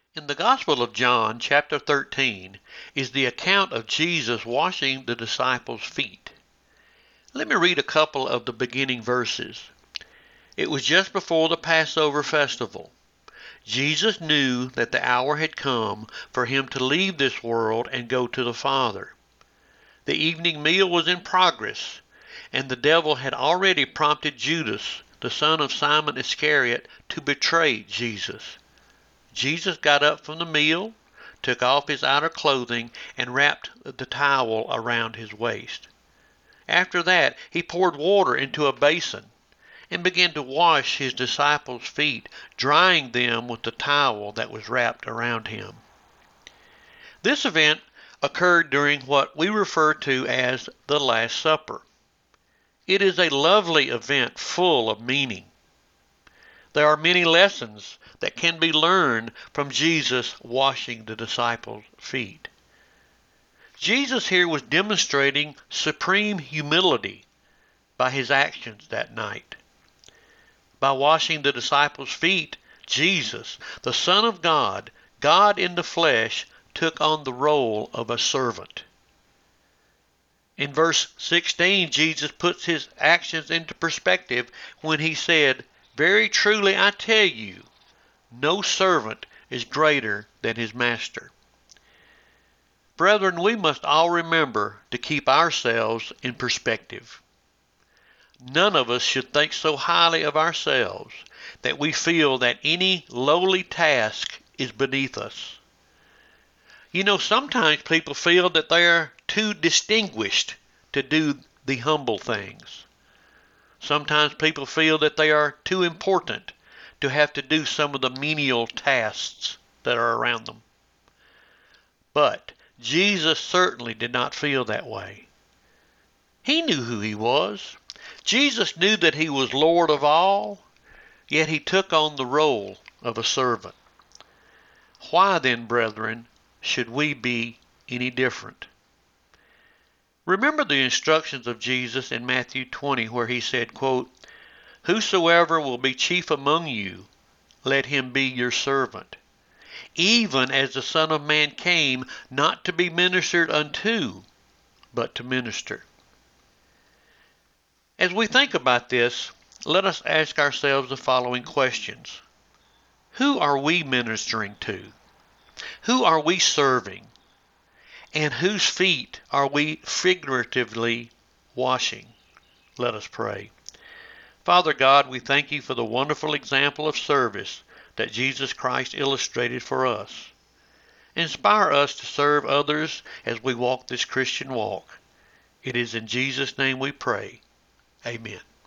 In the Gospel of John, chapter 13, is the account of Jesus washing the disciples' feet. Let me read a couple of the beginning verses. It was just before the Passover festival. Jesus knew that the hour had come for him to leave this world and go to the Father. The evening meal was in progress, and the devil had already prompted Judas, the son of Simon Iscariot, to betray Jesus. Jesus got up from the meal, took off his outer clothing, and wrapped the towel around his waist. After that, he poured water into a basin and began to wash his disciples' feet, drying them with the towel that was wrapped around him. This event occurred during what we refer to as the Last Supper. It is a lovely event full of meaning. There are many lessons that can be learned from Jesus washing the disciples' feet. Jesus here was demonstrating supreme humility by his actions that night. By washing the disciples' feet, Jesus, the Son of God, God in the flesh, took on the role of a servant. In verse 16, Jesus puts his actions into perspective when he said, "Very truly I tell you, no servant is greater than his master." Brethren, we must all remember to keep ourselves in perspective. None of us should think so highly of ourselves that we feel that any lowly task is beneath us. You know, sometimes people feel that they are too distinguished to do the humble things. Sometimes people feel that they are too important to have to do some of the menial tasks that are around them. But Jesus certainly did not feel that way. He knew who he was. Jesus knew that he was Lord of all, yet he took on the role of a servant. Why then, brethren, should we be any different? Remember the instructions of Jesus in Matthew 20 where he said, quote, "Whosoever will be chief among you, let him be your servant, even as the Son of Man came not to be ministered unto, but to minister." As we think about this, let us ask ourselves the following questions. Who are we ministering to? Who are we serving? And whose feet are we figuratively washing? Let us pray. Father God, we thank you for the wonderful example of service that Jesus Christ illustrated for us. Inspire us to serve others as we walk this Christian walk. It is in Jesus' name we pray. Amen.